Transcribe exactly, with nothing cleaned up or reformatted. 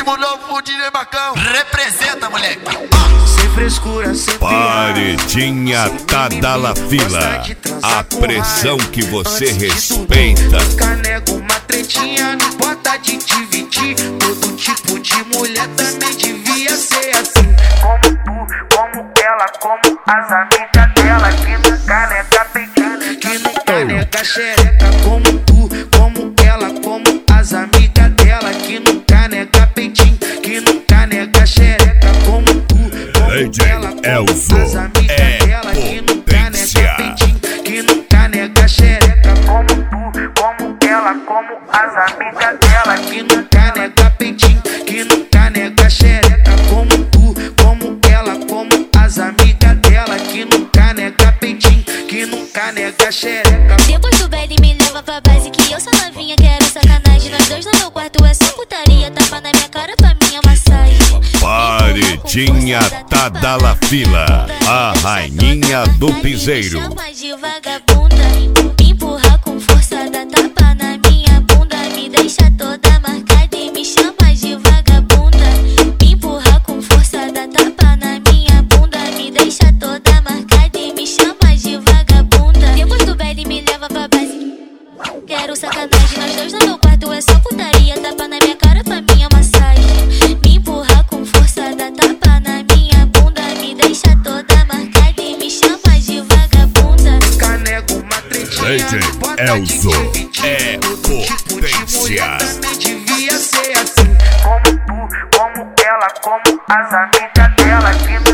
Ritmo novo, D J Marcão. Representa, moleque. Sem frescura, sem Paredinha Tadalafila. A pressão que você respeita. Canego uma tretinha, não importa de dividir. Todo tipo de mulher também devia ser assim. Como tu, como ela, como as amigas dela. Que nunca nega peitinho, que nunca nega xereca. Como tu, como ela, como as amigas dela. Que nunca nega peitinho, que nunca nega xereca. Como tu, como ela, como as amigas dela. Que nunca nega peitinho, que nunca nega xereca. Como tu, como ela, como as amigas dela. Que nunca nega peitinho, que nunca nega xereca. Como tu, como ela, como as amigas dela. Que nunca nega peitinho, que nunca nega xereca. Depois do baile me leva pra base que eu sou novinha, quero sacanagem. Nós dois no meu quarto é só putaria, tapa na minha cara pra minha massagem. Paredinha Tadalafila, a rainha do piseiro. Me chama de vagabunda, me empurra com força, dá tapa na minha bunda, me deixa toda marcada e me chama de vagabunda. Me empurra com força, dá tapa na minha bunda, me deixa toda marcada e me chama de vagabunda. Depois do baile me leva pra base, quero sacanagem. Nós dois no meu quarto é só putaria, tapa na minha cara pra minha massagem. Me empurra com força, dá tapa na minha bunda, me deixa toda marcada e me chama de vagabunda. Canego uma tretinha, D J Elzo é potência. também devia ser assim. Como tu, como ela, como as amigas dela. Que